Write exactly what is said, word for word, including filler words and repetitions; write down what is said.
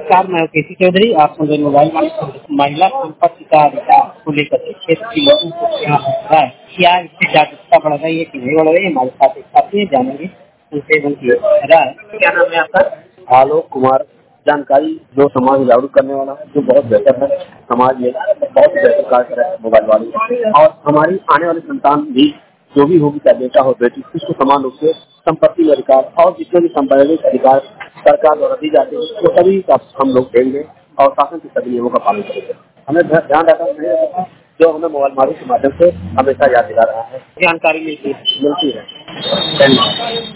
नमस्कार, मैं केसी चौधरी। आप सुन रहे मोबाइल महिला संपत्ति का अधिकार को लेकर क्षेत्र के लोगों को क्या हो रहा है, क्या इससे जागरूकता बढ़ रही है कि नहीं बढ़ रही है, हमारे साथ एक साथी है, जानेंगे उनसे उनकी राय। क्या नाम है आपका? आलोक कुमार। जानकारी जो समाज जागरूक करने वाला जो बहुत बेहतर है, समाज में बहुत बेहतर कार्य कर रहा है मोबाइल वाले, और हमारी आने वाली संतान भी जो भी होगी, चाहे बेटा हो बेटी, उसको समान रूप से संपत्ति के अधिकार और जितने भी संवैधानिक अधिकार सरकार द्वारा दी जाती है वो सभी का हम लोग देंगे और शासन के सभी नियमों का पालन करेंगे। हमें ध्यान रखना जो हमें मोबाइल मारू के माध्यम से हमेशा याद दिला रहा है, जानकारी मिलती है मिलती है। धन्यवाद।